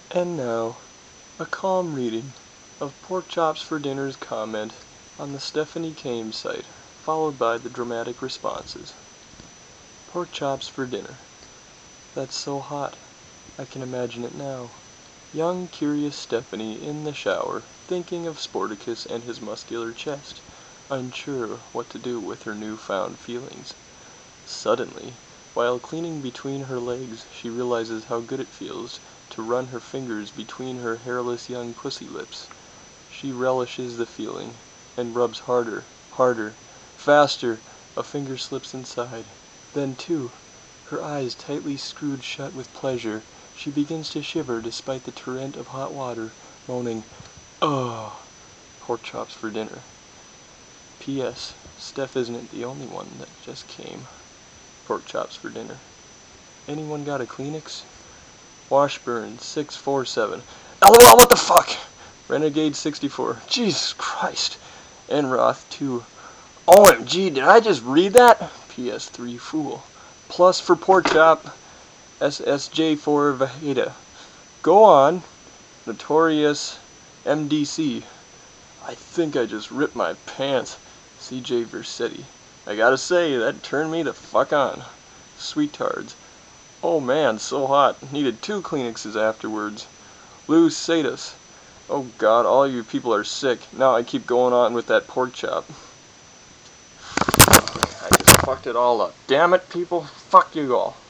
And now, a calm reading of Pork Chops for Dinner's comment on the Stephanie Kames site, followed by the dramatic responses. Pork chops for dinner. That's so hot. I can imagine it now. Young, curious Stephanie in the shower, thinking of Sportacus and his muscular chest, unsure what to do with her new-found feelings. Suddenly, while cleaning between her legs, she realizes how good it feels to run her fingers between her hairless young pussy lips. She relishes the feeling, and rubs harder, faster. A finger slips inside. Then, too, her eyes tightly screwed shut with pleasure, she begins to shiver despite the torrent of hot water, moaning, "Ugh, pork chops for dinner." P.S. Steph isn't the only one that just came. Pork chops for dinner. Anyone got a Kleenex? Washburn 647. LOL, what the fuck? Renegade 64. Jesus Christ. Enroth 2. OMG, did I just read that? PS3 Fool. Plus for pork chop. SSJ4 Vajeda. Go on. Notorious MDC. I think I just ripped my pants. CJ Versetti. I gotta say, that turned me the fuck on. Sweetards. Oh man, so hot. Needed 2 Kleenexes afterwards. Lou Sadus. Oh god, all you people are sick. Now I keep going on with that pork chop. I just fucked it all up. Damn it, people. Fuck you all.